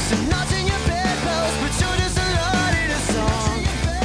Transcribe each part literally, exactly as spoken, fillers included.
some knots in your bedpost, but you're just a lot in a song.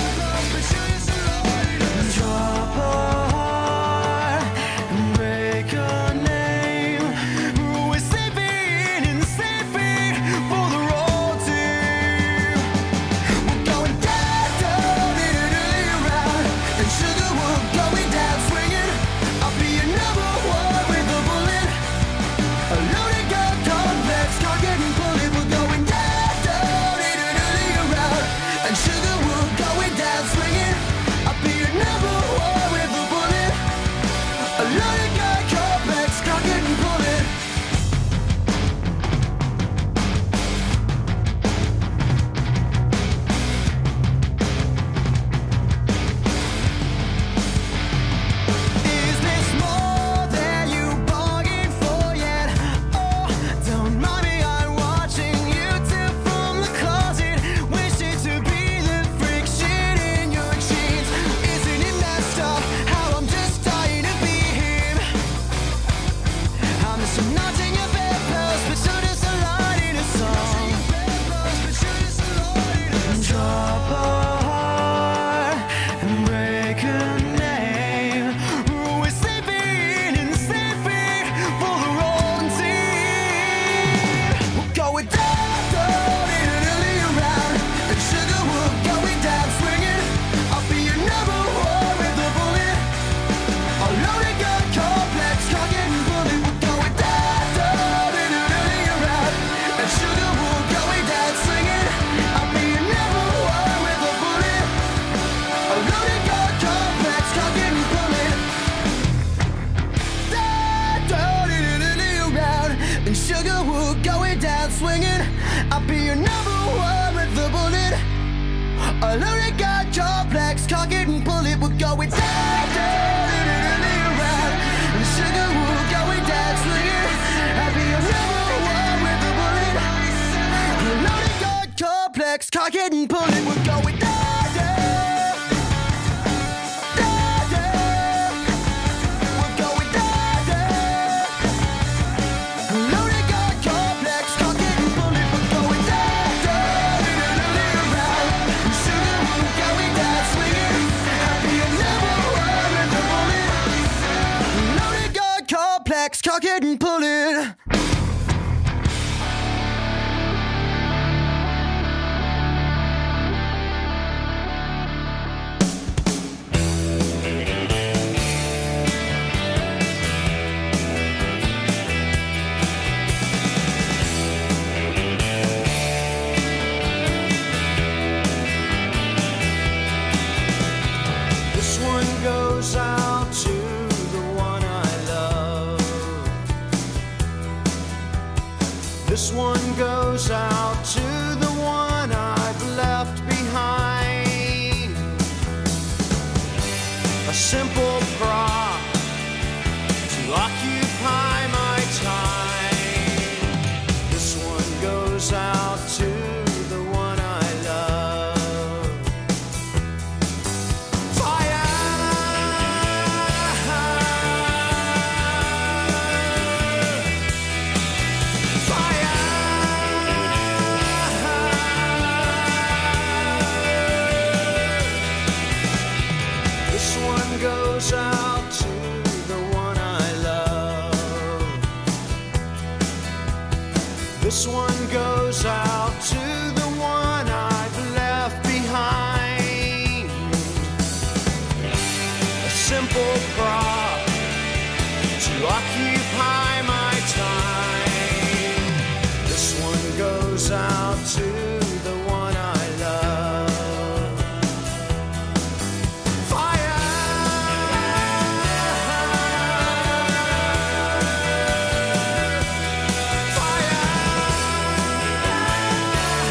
Drop a heart and break a name. We're sleeping and sleeping for the road team. We're going down, down, in an early round, and sugar, we're going down swinging. I'll be your number one with a bullet. A loaded gun complex, can't get and pull it. We're going down, down, in an early round, and sugar, we're going down swinging. I'll be your number one with a bullet. A loaded gun complex, can't get and pull it. Is this more than you bargained for yet? Oh, don't mind me, I'm watching you two from the closet, wishing to be the friction in your jeans. Isn't it messed up how I'm just dying to be him? I'm just some knots in your bedpost, but so does a lot in a song. Drop a heart and break a name. We're sleeping and sleeping for the wrong team. We're going down, down in an early round, and sugar, we're going down swinging. I'll be your number one with a bullet. A loaded gun complex, can't get and pull it. We're going down, down in an early round, and sugar, we're going down swinging. I'll be your number one with a bullet. A loaded gun complex, can't get and pull it. Down, down in an early round, and sugar, we're going down swinging. I'll be your number one with a bullet. A loaded gun complex, can't get and pull it. We're going down, down in an early round, and sugar, we're going down swinging. I'll be your number one with a bullet. A loaded gun complex, can't get and pull it. We're going down, down, down, down. We're going down, down. A loaded gun complex, can't get and pull it. We're going down, down in an early round, and sugar, we're going down swinging. I'll be your number one with a bullet. A loaded gun complex, can't get and pull it. This one goes out to the one I love. This one goes out to the one I've left behind. A simple prop to occupy my time. This one goes out to the one I love. Fire! This one goes out to the one I love. This one goes out to the one I've left behind. A simple prop to occupy my time. This one goes out to the one I love. Fire! Fire!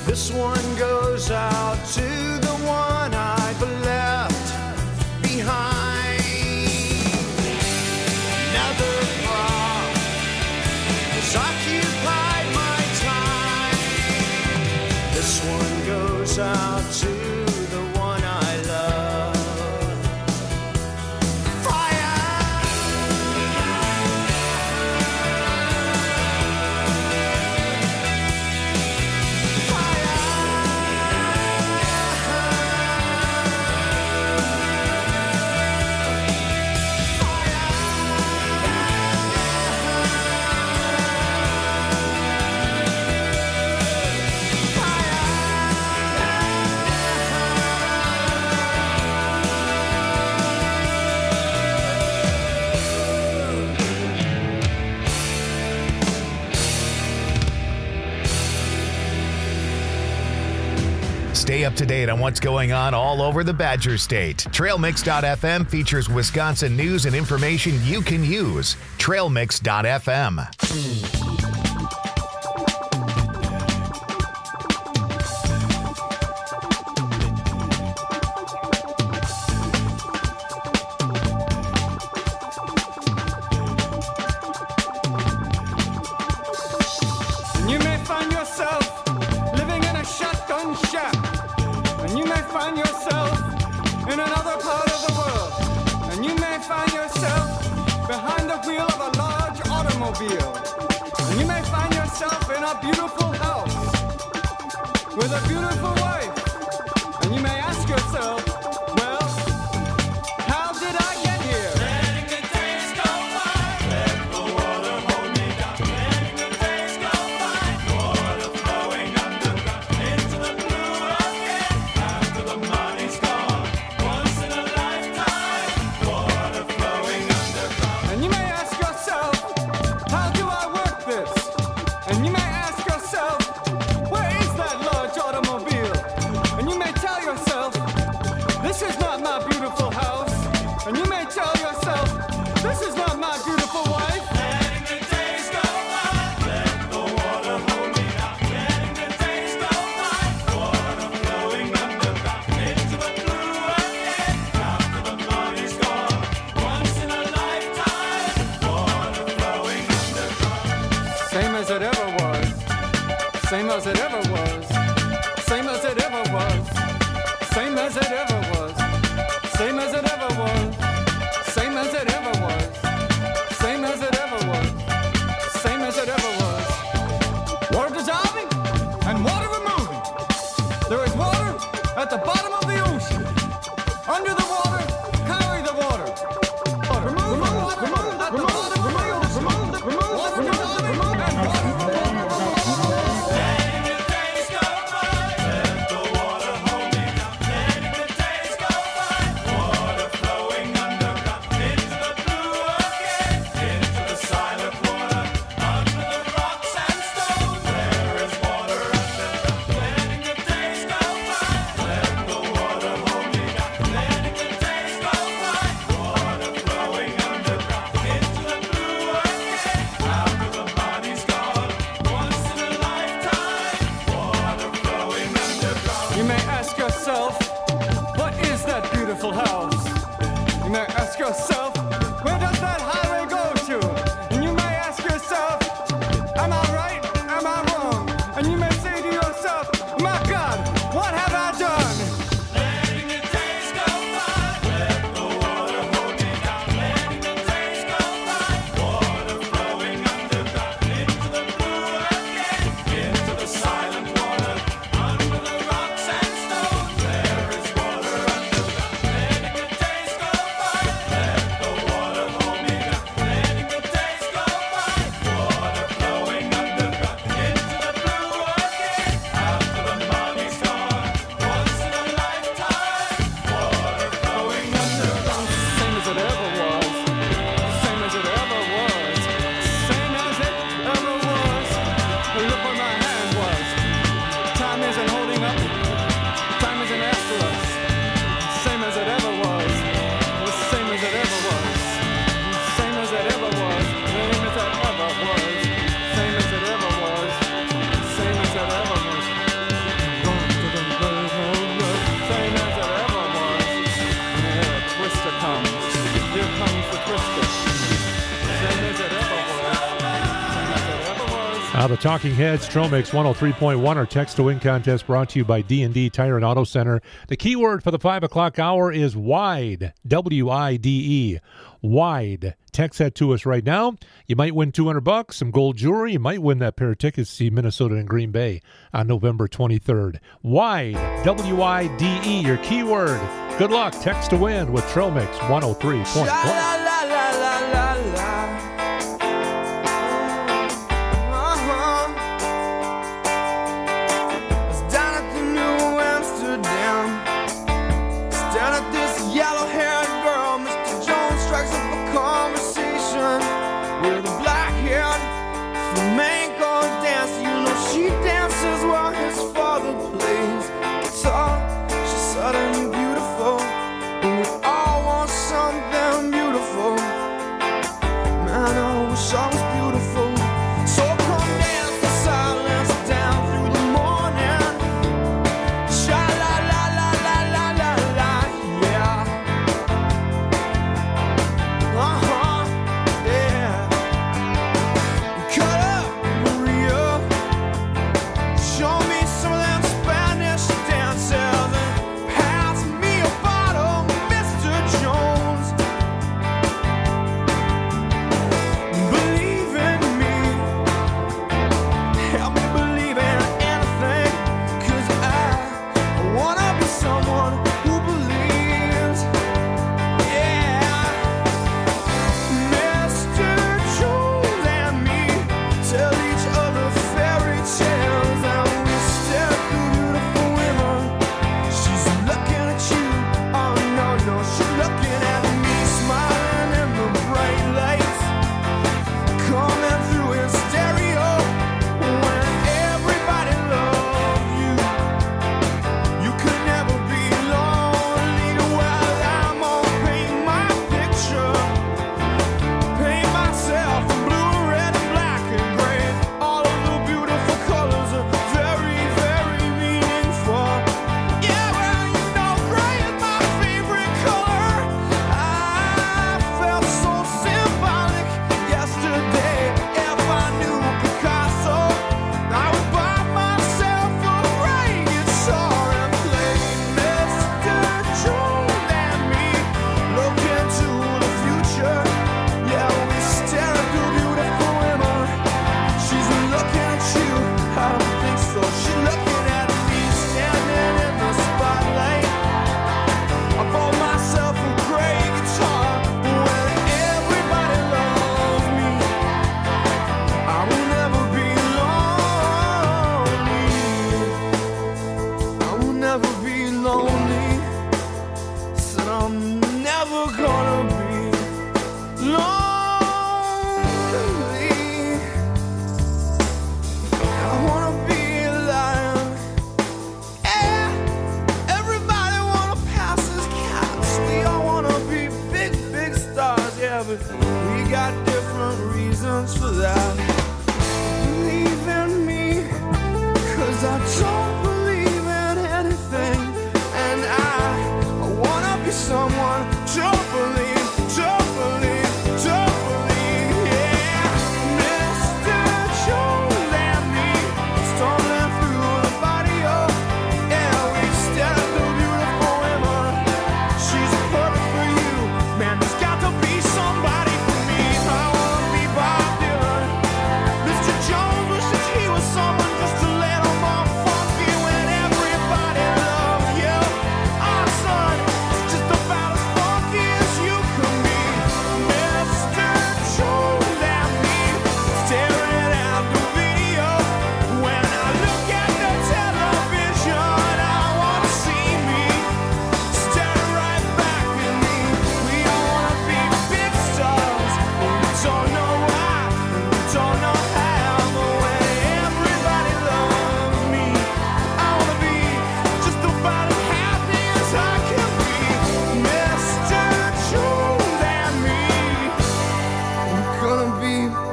This one goes out to the one I've left behind. Another thought has occupied my time. This one goes out to the one I love. Stay up to date on what's going on all over the Badger State. Trail Mix dot f m features Wisconsin news and information you can use. Trail Mix dot f m. You may find yourself living in a shotgun shack, and you may find yourself in another part of the world, and you may find yourself behind the wheel of a large automobile, and you may find yourself in a beautiful house with a beautiful wife, and you may ask yourself, well, how did I get here? Letting the days go by, let the water hold me down. Letting the days go by, water flowing underground into the blue again. After the money's gone, once in a lifetime, water flowing underground. And you may ask yourself, how do I work this? And you may ask yourself, where is that large automobile? And you may tell yourself, this is not my beautiful house. And you may tell yourself, this is not my beautiful wife. Letting the days go by, let the water hold me down. Letting the days go by, water flowing underground into the blue again. After the money's gone, once in a lifetime, water flowing underground. Same as it ever was. Same as it ever was. Same as it ever was. Same as it ever was. Same as it ever was. Same as it ever was. Same as it ever was. Same as it ever was. Water dissolving and water removing. There is water at the bottom of the ocean. Under the water, carry the water. Water. Remove the water at the bottom of the ocean. Water dissolving and water removing. Letting the days go by, let the water hold me down. Letting the days go by, water flowing underground into the blue again, into the silent water, under the rocks and stones. There is water underground. Letting the days go by, let the water hold me down. Letting the days go by, water flowing underground into the blue again. After the body's gone, once in a lifetime, water flowing underground. You may ask yourself, what is that beautiful house? You may ask yourself, where does that highway go to? And you may ask yourself, am I right? Am I wrong? And you may say to yourself, my God, what have I done? Letting the days go by, let the water hold me down. Letting the days go by, water flowing underground into the blue again, into the silent water, under the rocks and stones. There is water underground. Letting Now, the Talking Heads, Trail Mix one oh three point one, our Text to Win contest brought to you by D and D Tire and Auto Center. The keyword for the five o'clock hour is WIDE, W I D E, WIDE. Text that to us right now. You might win two hundred bucks, some gold jewelry. You might win that pair of tickets to see Minnesota and Green Bay on November twenty-third. WIDE, W I D E, your keyword. Good luck. Text to win with Trail Mix one oh three point one.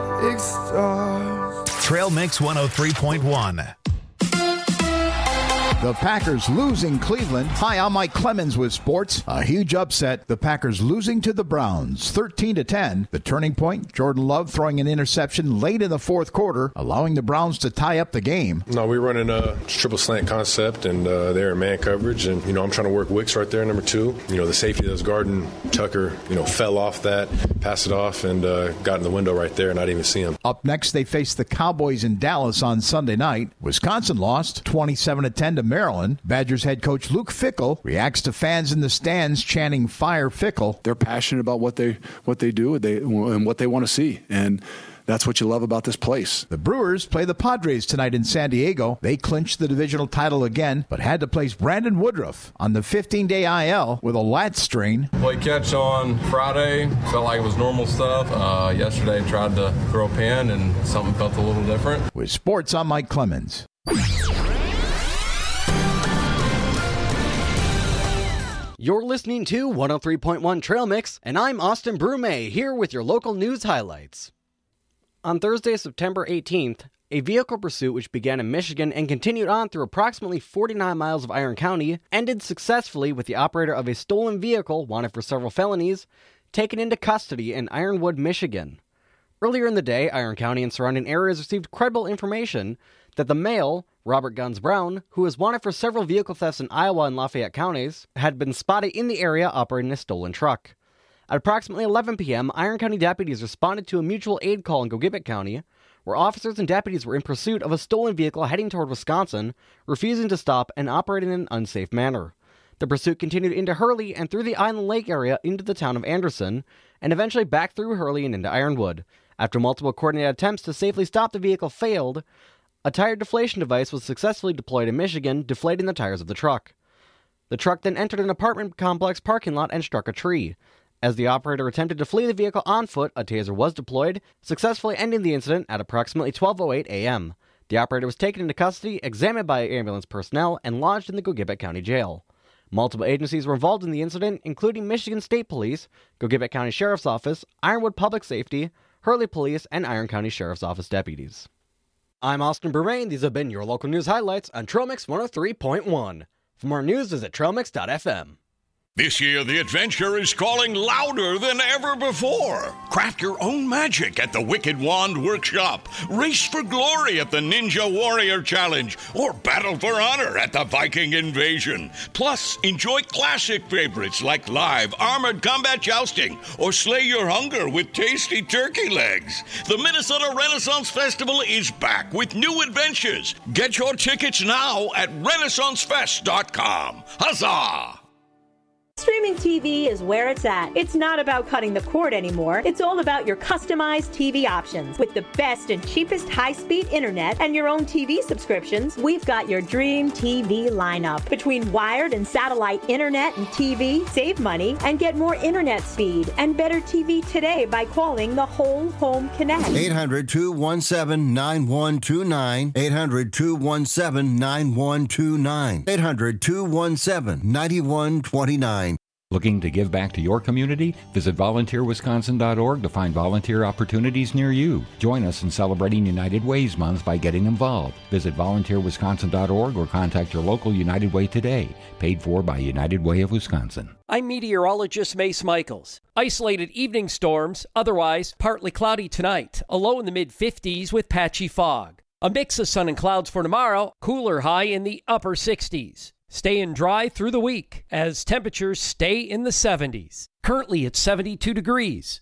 Trail Mix one oh three point one. The Packers losing Cleveland. Hi, I'm Mike Clemens with sports. A huge upset. The Packers losing to the Browns, thirteen to ten. The turning point, Jordan Love throwing an interception late in the fourth quarter, allowing the Browns to tie up the game. No, we're running a triple slant concept, and uh, they're in man coverage. And, you know, I'm trying to work Wicks right there, number two. You know, the safety that was guarding Tucker, you know, fell off that, passed it off, and uh, got in the window right there, and I didn't even see him. Up next, they face the Cowboys in Dallas on Sunday night. Wisconsin lost twenty-seven to ten to Maryland. Badgers head coach Luke Fickell reacts to fans in the stands chanting "Fire Fickell." They're passionate about what they what they do they, and what they want to see, and that's what you love about this place. The Brewers play the Padres tonight in San Diego. They clinched the divisional title again, but had to place Brandon Woodruff on the fifteen-day I L with a lat strain. Played catch on Friday. Felt like it was normal stuff. Uh, yesterday tried to throw a pin, and something felt a little different. With sports, I'm Mike Clemens. You're listening to one oh three point one Trail Mix, and I'm Austin Brume, here with your local news highlights. On Thursday, September eighteenth, a vehicle pursuit which began in Michigan and continued on through approximately forty-nine miles of Iron County ended successfully with the operator of a stolen vehicle, wanted for several felonies, taken into custody in Ironwood, Michigan. Earlier in the day, Iron County and surrounding areas received credible information that the male, Robert Guns Brown, who was wanted for several vehicle thefts in Iowa and Lafayette counties, had been spotted in the area operating a stolen truck. At approximately eleven p.m., Iron County deputies responded to a mutual aid call in Gogebic County, where officers and deputies were in pursuit of a stolen vehicle heading toward Wisconsin, refusing to stop and operating in an unsafe manner. The pursuit continued into Hurley and through the Island Lake area into the town of Anderson, and eventually back through Hurley and into Ironwood. After multiple coordinated attempts to safely stop the vehicle failed, a tire deflation device was successfully deployed in Michigan, deflating the tires of the truck. The truck then entered an apartment complex parking lot and struck a tree. As the operator attempted to flee the vehicle on foot, a taser was deployed, successfully ending the incident at approximately twelve oh eight a.m. The operator was taken into custody, examined by ambulance personnel, and lodged in the Gogebic County Jail. Multiple agencies were involved in the incident, including Michigan State Police, Gogebic County Sheriff's Office, Ironwood Public Safety, Hurley Police, and Iron County Sheriff's Office deputies. I'm Austin Brume, and these have been your local news highlights on Trail Mix one oh three point one. For more news, visit trail mix dot f m. This year, the adventure is calling louder than ever before. Craft your own magic at the Wicked Wand Workshop. Race for glory at the Ninja Warrior Challenge. Or battle for honor at the Viking Invasion. Plus, enjoy classic favorites like live armored combat jousting. Or slay your hunger with tasty turkey legs. The Minnesota Renaissance Festival is back with new adventures. Get your tickets now at renaissance fest dot com. Huzzah! Streaming T V is where it's at. It's not about cutting the cord anymore. It's all about your customized T V options. With the best and cheapest high-speed internet and your own T V subscriptions, we've got your dream T V lineup. Between wired and satellite internet and T V, save money and get more internet speed and better T V today by calling the Whole Home Connect. eight hundred, two one seven, nine one two nine. eight hundred, two one seven, nine one two nine. eight hundred, two one seven, nine one two nine. Looking to give back to your community? Visit volunteer wisconsin dot org to find volunteer opportunities near you. Join us in celebrating United Ways Month by getting involved. Visit volunteer wisconsin dot org or contact your local United Way today. Paid for by United Way of Wisconsin. I'm meteorologist Mace Michaels. Isolated evening storms, otherwise partly cloudy tonight. A low in the mid fifties with patchy fog. A mix of sun and clouds for tomorrow, cooler high in the upper sixties. Staying dry through the week as temperatures stay in the seventies. Currently at seventy-two degrees.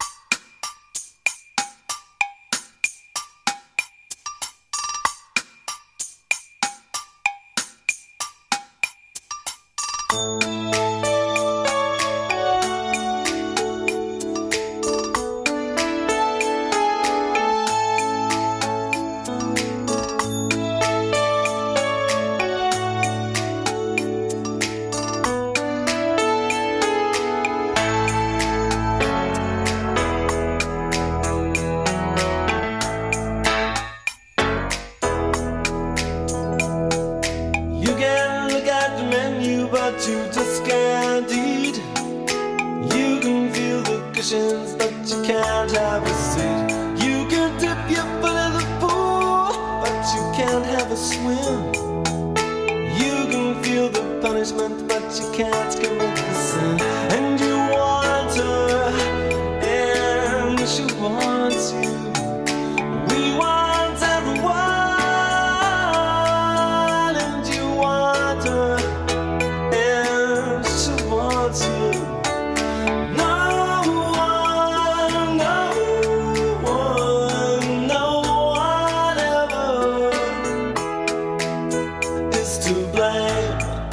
You can look at the menu, but you just can't eat. You can feel the cushions, but you can't have a seat. You can dip your foot in the pool, but you can't have a swim. You can punishment, but you can't commit the sin. And you want her, and she wants you. We want everyone, and you want her, and she wants you. No one, no one, no one ever is to blame.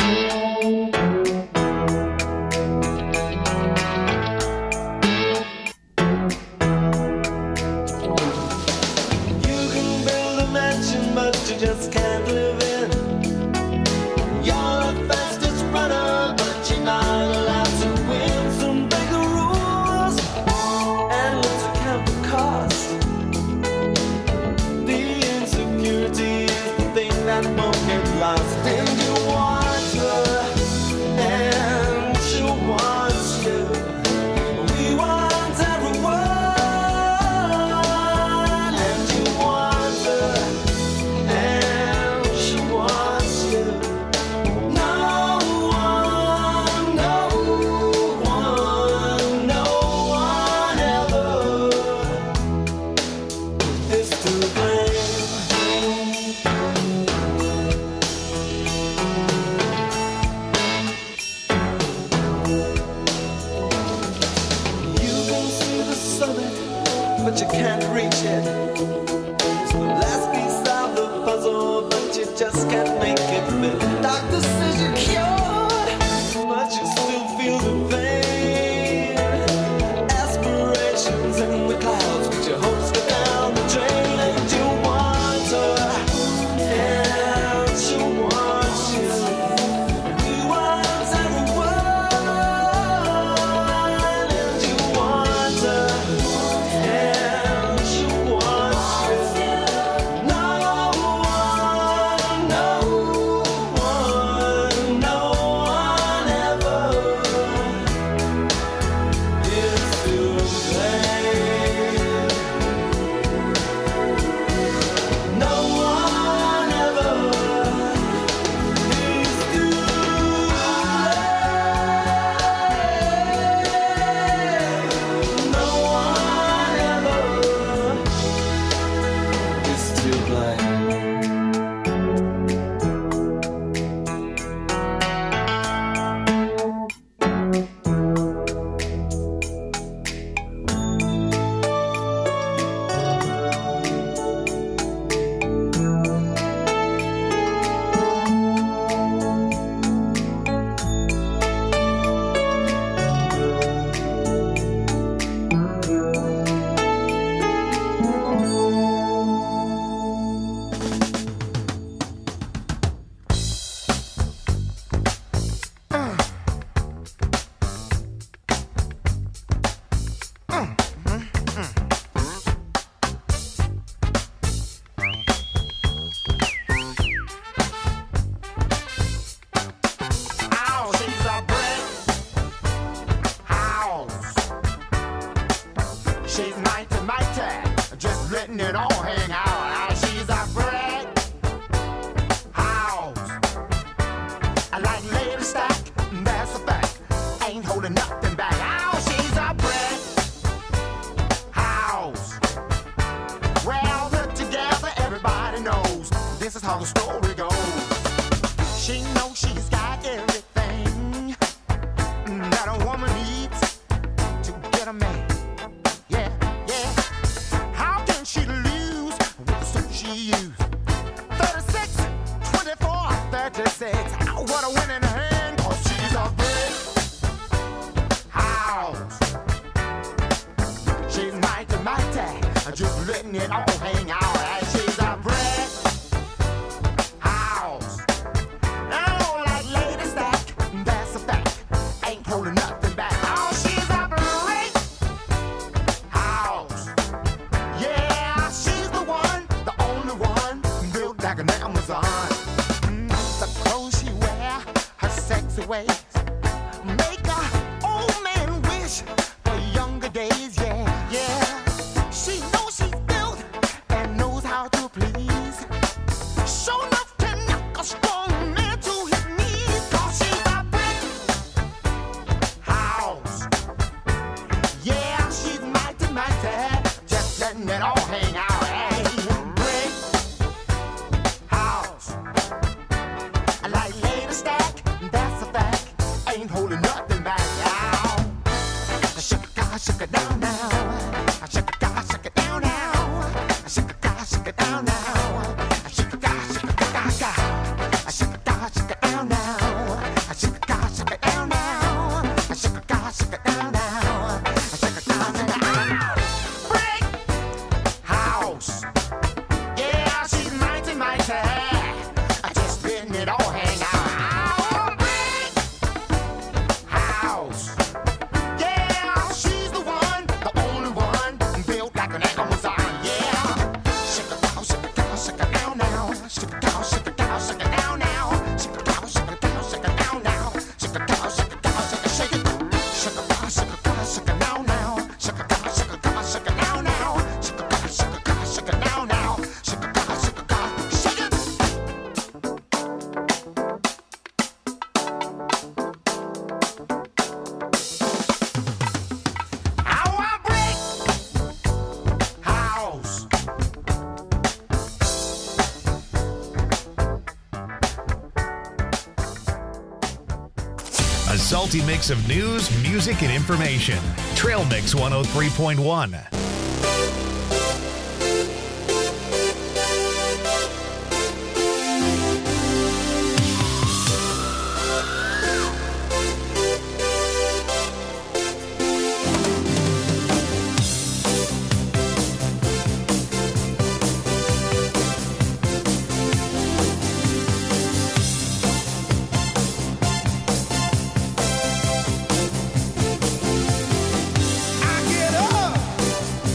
You can build a mansion, but you just can't live in. You're the fastest runner, but you're not allowed to win. Some bigger rules, and let's count the cost. The insecurity is the thing that won't get lost. And you want her, and she wants you. We want everyone, and you want her, and she wants you. No one, no one, no one ever is to blame. You can see the summit, but you can't reach it. It's the last piece of the puzzle, but you just can't make it fit. Doctor says you're cured, but you still feel the pain. Aspirations in the clouds, but your hopes go down the drain. And you want her, and she wants you. We want everyone, and you want her, and she wants you. No one, no one, no one ever is to blame. No one ever is to blame. No one ever is to blame. Ow, she's a brick house. She's mighty, mighty, just letting it all hang out. Ow, she's a brick house. I like lady stack, that's a fact. Ain't holding nothing back. Ow, she's a brick house. Well, put together, everybody knows this is how the story goes. She knows she's got everything that a woman needs to get a man. Yeah, yeah. How can she lose with the suit she used? thirty-six, twenty-four, thirty-six. Oh, what a winning hand, 'cause she's a brick house. She's mighty, mighty, just letting it all hang out. And she's a brick house. I don't like lady stack, that's a fact. Ain't holding nothing back. Oh, she's a brick house. Yeah, she's the one, the only one, built like an Amazon. Mm, the clothes she wear, her sexy ways, make a old man wish for younger days. Yeah, yeah. She knows she's built and knows how to please. Show enough to knock a strong man to his knees. 'Cause she ain't holding nothing back now. Shake it, God, shake it down now. Shake it, God, shake it down now. Shake it, God, shake it down now. Shake it, God, shake it, God, God. Shake it, God, shake it down now. Shake it, God, shake it down now. Shake it, God, shake it down now. Shake it, God, shake it down. Break house. Yeah, she's mighty, mighty. I just letting it all hang out. Break house. Yeah, she's the one, the only one, built like an Amazon. Yeah, shake it down, shake it down, shake it down now. Shake it down, shake it down, shake it down now. Shake it down, shake it down, shake it down now. Shake it down, shake it down, shake it, shake it. Shake it down, shake it down, shake it down now. Shake it down, shake it down, shake it down now. Shake it down, shake it down, shake it down now. Shake it down, shake it down, shake it. How I break house. A salty mix of news, music, and information. Trail Mix one oh three point one. I get up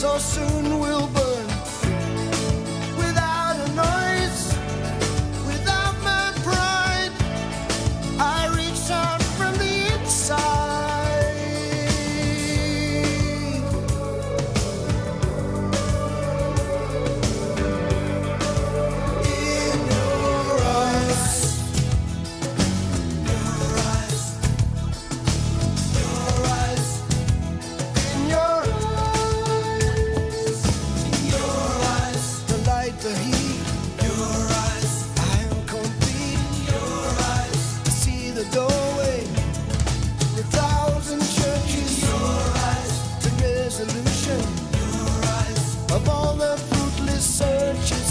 so soon we'll burn without a noise, without my pride. I reach out from the inside. In your eyes, your eyes, your eyes, in your eyes, in your eyes, the light, the heat, your eyes, I am complete, your eyes, I see the doorway to a thousand churches, your eyes, the resolution, your eyes, of all the fruitless searches.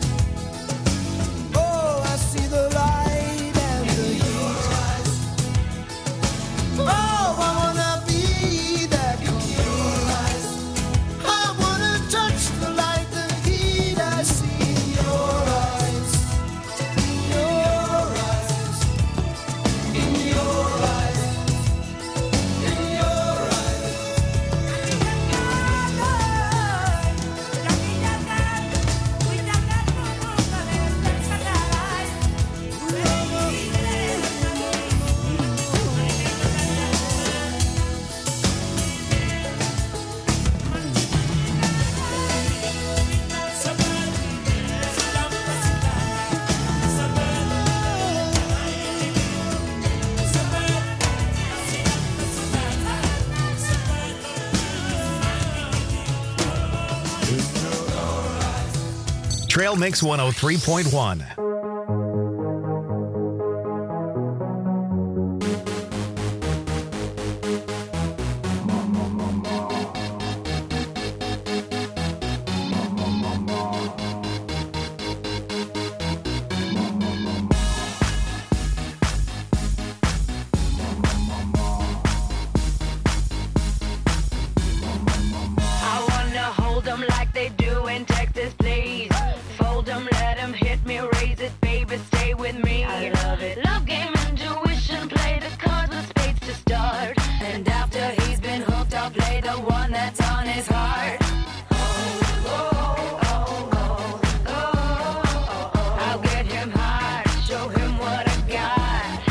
Oh, I see the light and the heat. Oh, I wanna be that complete. I wanna touch the light, the heat I see in your eyes, in your eyes, in your eyes, in your eyes. Trail Mix one oh three point one. I wanna hold them like they do in Texas, please. Fold them, let them hit me, raise it, baby, stay with me. I love it. Love game, intuition, play the cards with spades to start. And after he's been hooked, I'll play the one that's on his heart. I'll get him hard, show him what I got.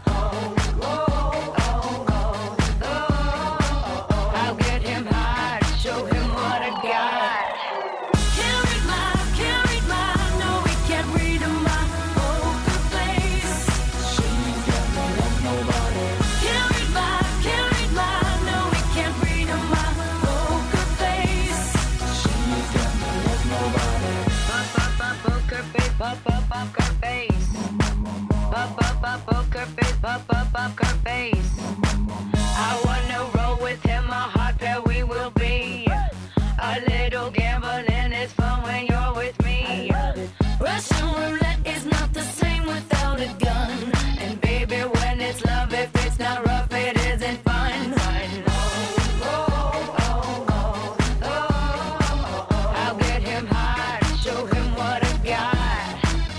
I'll get him hard, show him what I got. Can't read my, can't read my, no, we can't read my poker face. She's got no love, nobody. Can't read my, can't read my, no, we can't read my poker face. She's got no love, nobody. Pop, pop, pop, poker face, pop, pop, poker face. Pop, pop, pop, poker face, pop, pop, poker face. I wanna roll with him, a hot pair we will be. A little gambling is fun when you're with me. Russian roulette is not the same without a gun. And baby, when it's love, if it's not rough, it isn't fun. I'll get him hard, show him what I got.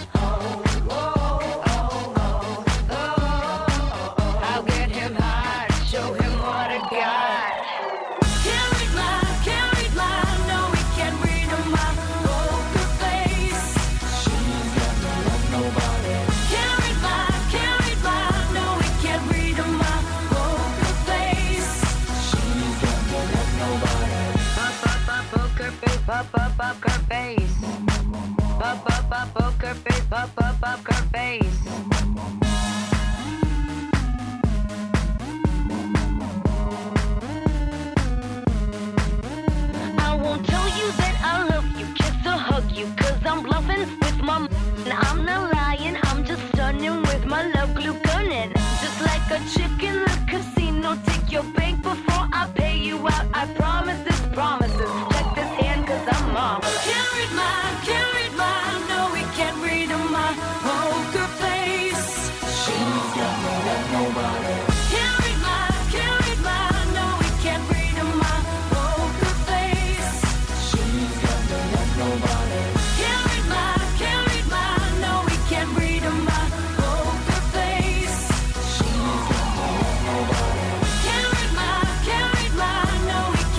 I'll get him hard, show him what I got. Can't read my, can't read my, no, we can't read my poker face. She's got no love, nobody. Can't read my, can't read my, no, we can't read my poker face. She's got no love, nobody. Pop, pop, pop, poker face, pop, pop, poker face. Pop, pop, pop, poker face, pop, pop, poker face. I won't tell you that I love you, kiss or hug you, cause I'm bluffing with my m- and I'm not lying, I'm just stunning with my love glue gunning. Just like a chick in the casino, take your bank before I pay you out. I promise this promises. Check this hand cause I'm mom. Can't read my, can't read my, no, we can't read my poker face. She's got no love, nobody. Can't read my, can't read my, no, we can't read my poker face. She's got no love, nobody. Can't read my, can't read my, no, we can't read my poker face. She's got no love, nobody. Can't read my, can't read my, no, we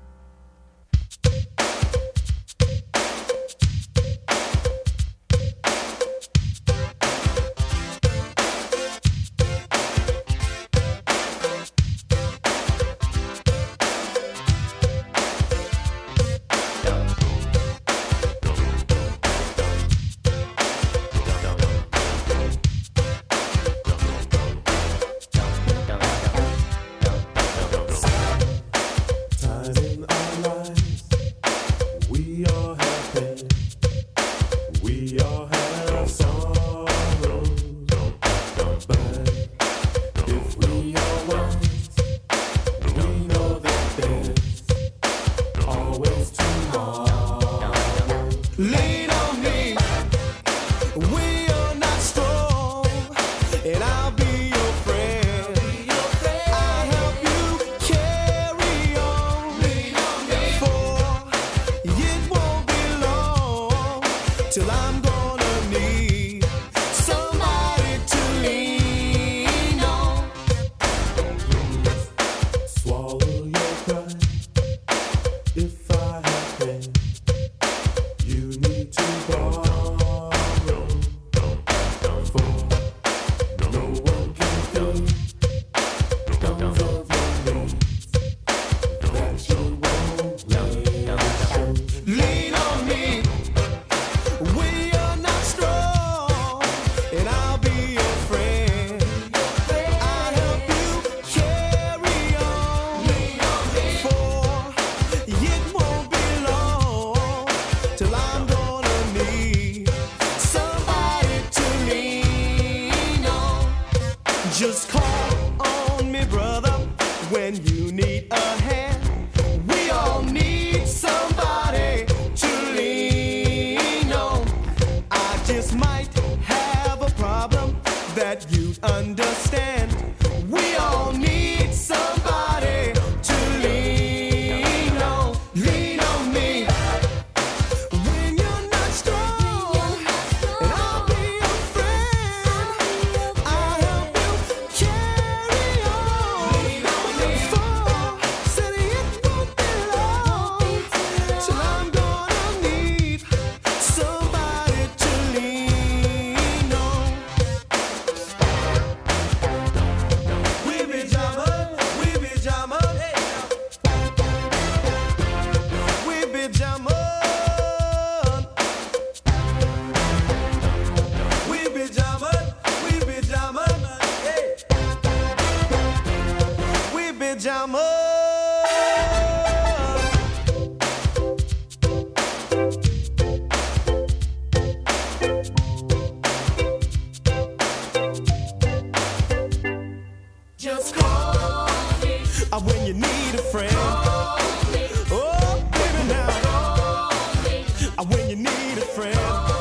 Lean on me. We are not strong, and I'll be your friend. I'll help you carry on. For it won't be long till I'm gonna need somebody to lean on. Swallow your pride. If I have pain, you need to borrow. For no one can feel down of your needs that you won't let. Lean on me. We are not strong, and I'll be your friend. I'll help you carry on. For it won't be long till I'm gonna need somebody to lean on. Just call on me, brother, when you need a hand. We all need somebody to lean on. I just might have a problem that you'd understand. We all need somebody to lean on. Lean on me when you're not strong, and I'll be your friend. I'll help you carry on. For said it won't be long till I'm gonna need somebody to lean on. We be jamming, we be jamming, we be jamming, we be jamming, we be jamming, hey. We be jamming. Just call me uh, when you need a friend. Oh, baby, now. Uh, when you need a friend.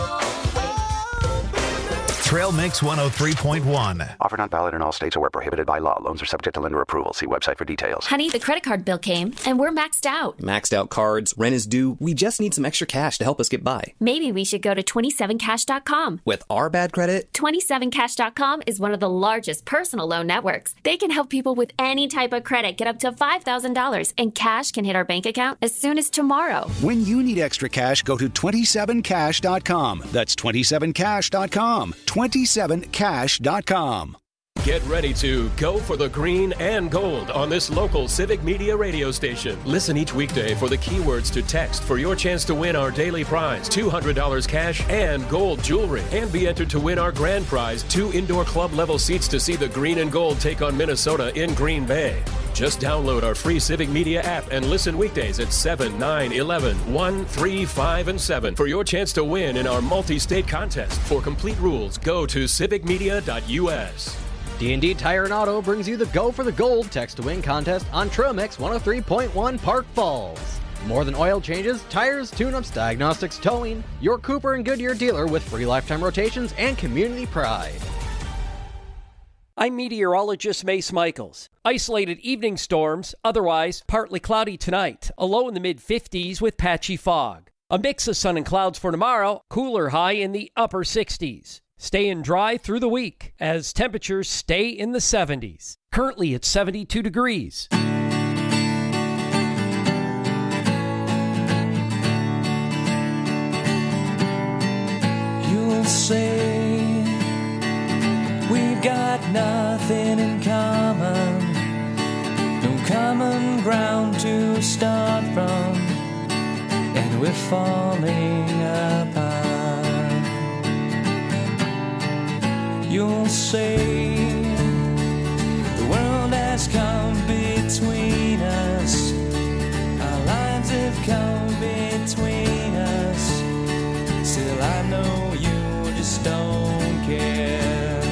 Trail Mix one oh three point one. Offer not valid in all states or where prohibited by law. Loans are subject to lender approval. See website for details. Honey, the credit card bill came, and we're maxed out. Maxed out cards, rent is due. We just need some extra cash to help us get by. Maybe we should go to twenty-seven cash dot com. With our bad credit, twenty-seven cash dot com is one of the largest personal loan networks. They can help people with any type of credit get up to five thousand dollars, and cash can hit our bank account as soon as tomorrow. When you need extra cash, go to twenty-seven cash dot com. That's twenty-seven cash dot com. twenty-seven cash dot com. Get ready to go for the green and gold on this local Civic Media radio station. Listen each weekday for the keywords to text for your chance to win our daily prize, two hundred dollars cash and gold jewelry. And be entered to win our grand prize, two indoor club level seats to see the green and gold take on Minnesota in Green Bay. Just download our free Civic Media app and listen weekdays at seven, nine, eleven, one, three, five, and seven for your chance to win in our multi-state contest. For complete rules, go to civic media dot u s. D and D Tire and Auto brings you the Go for the Gold Text to Win contest on Trail Mix one oh three point one Park Falls. More than oil changes, tires, tune-ups, diagnostics, towing. Your Cooper and Goodyear dealer with free lifetime rotations and community pride. I'm meteorologist Mace Michaels. Isolated evening storms, otherwise partly cloudy tonight, a low in the mid fifties with patchy fog. A mix of sun and clouds for tomorrow, cooler high in the upper sixties. Staying dry through the week as temperatures stay in the seventies. Currently it's seventy-two degrees. You'll say we've got nothing in common, no common ground to start from, and we're falling apart. You'll say the world has come between us, our lives have come between us. Still I know you just don't care.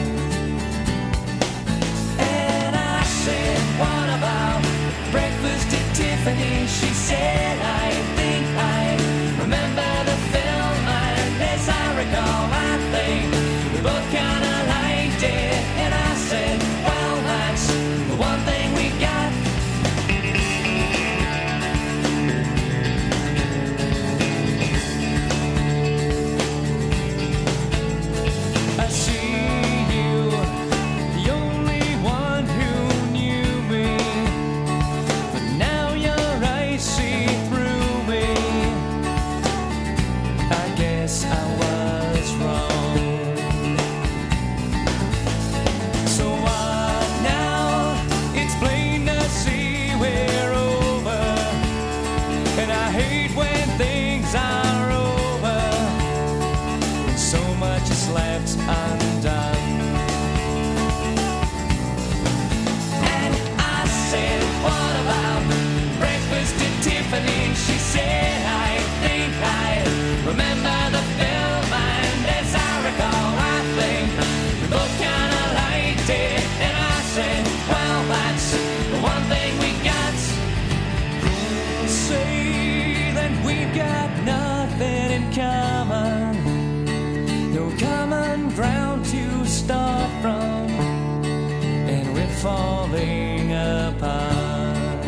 And I said, what about breakfast at Tiffany? She said, I think I falling apart.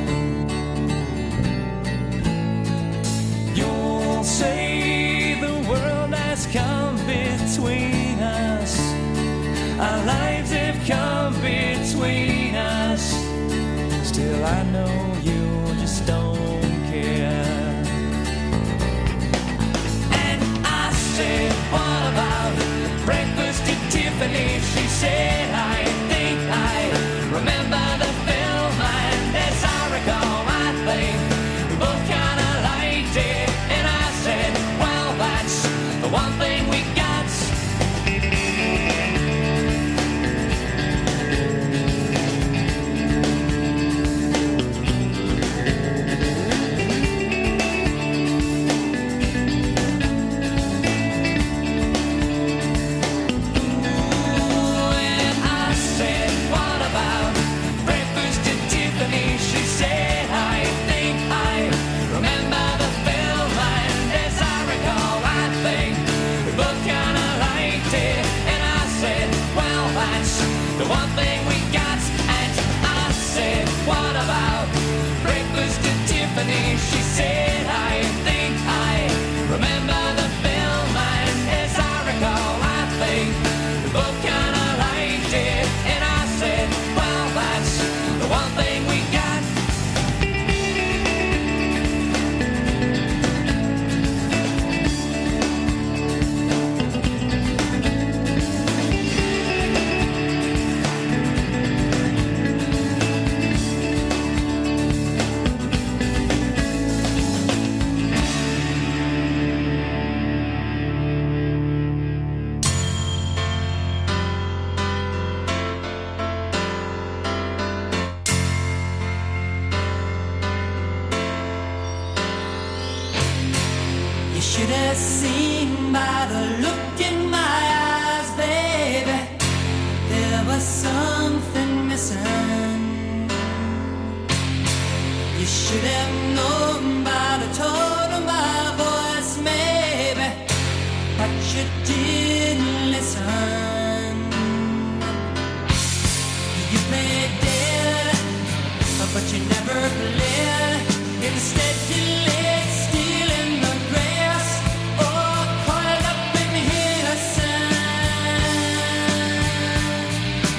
You'll say the world has come between us, our lives have come between us. Still I know you just don't care. And I said, what about breakfast at Tiffany's? She said, I think I remember the film, and as I recall, I think we both kind of liked it. And I said, well, that's the one thing we got. The one thing we got, and I said, what about breakfast at Tiffany's? She said, I think I remember the film, and as I recall, I think we both kind of liked it. And I said, well, that's the one thing we got. You should have seen by the look in my eyes, baby, there was something missing. You should have known by the tone of my voice, maybe, but you didn't listen. You played dead, but you never played. Instead you lay still in the grass, or coiled up in here sand.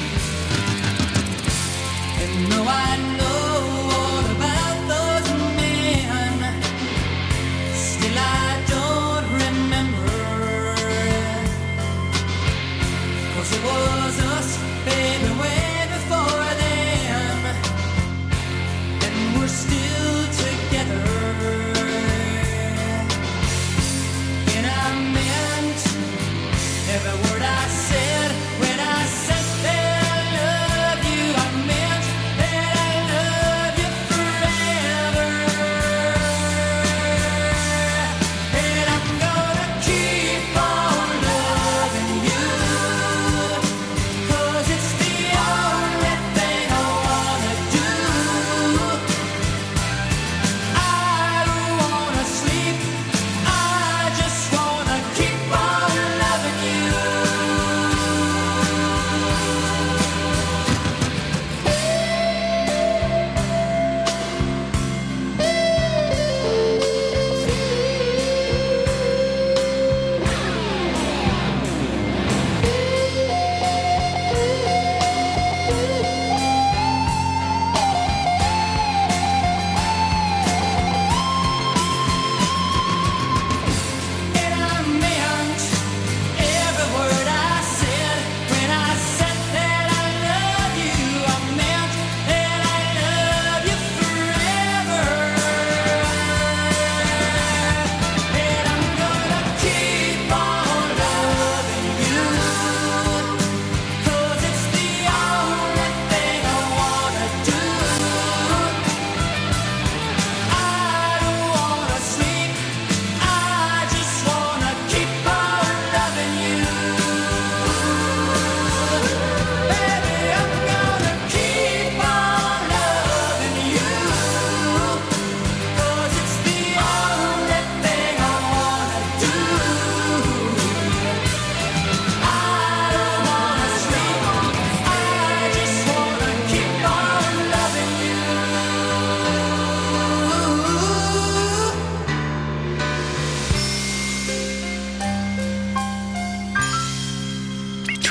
And though I know all about those men, still I don't remember. 'Cause it was us, baby, way before then, and we're still together.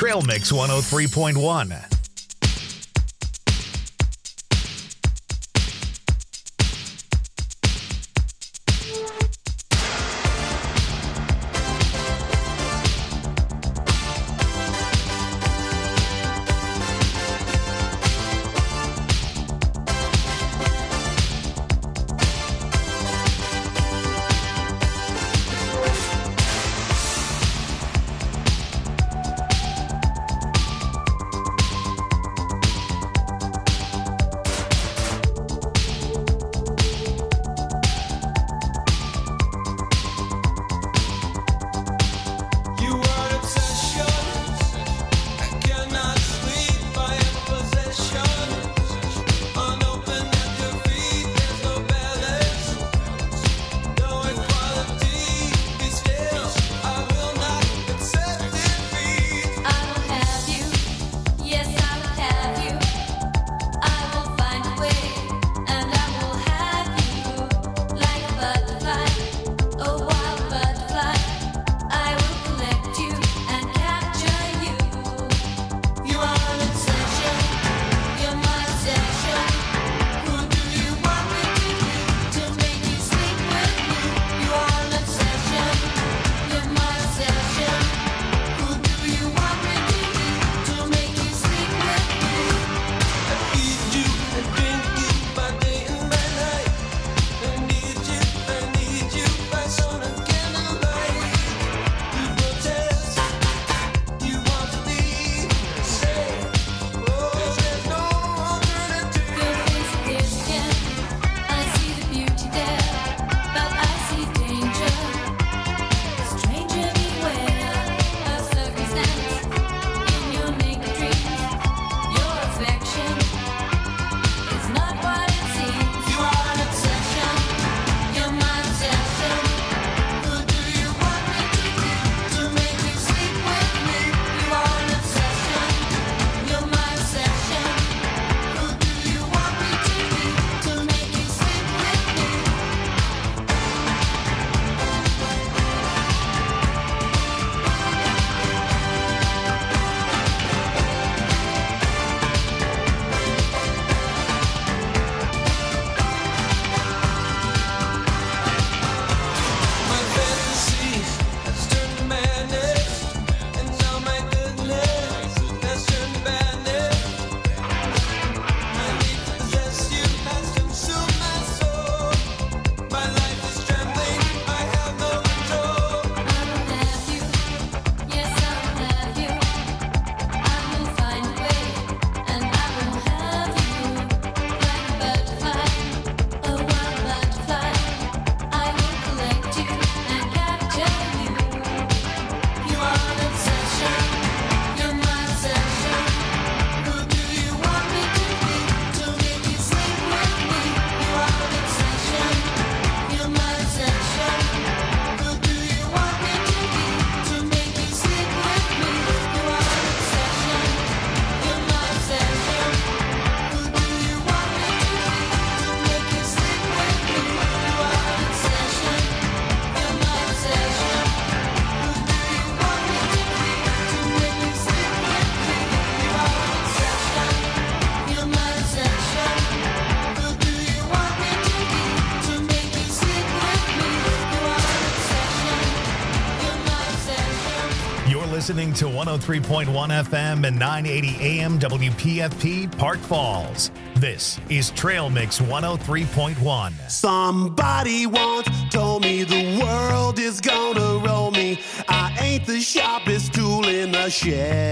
Trail Mix one oh three point one. Listening to one oh three point one F M and nine eighty A M W P F P Park Falls. This is Trail Mix one oh three point one. Somebody once told me the world is gonna roll me. I ain't the sharpest tool in the shed.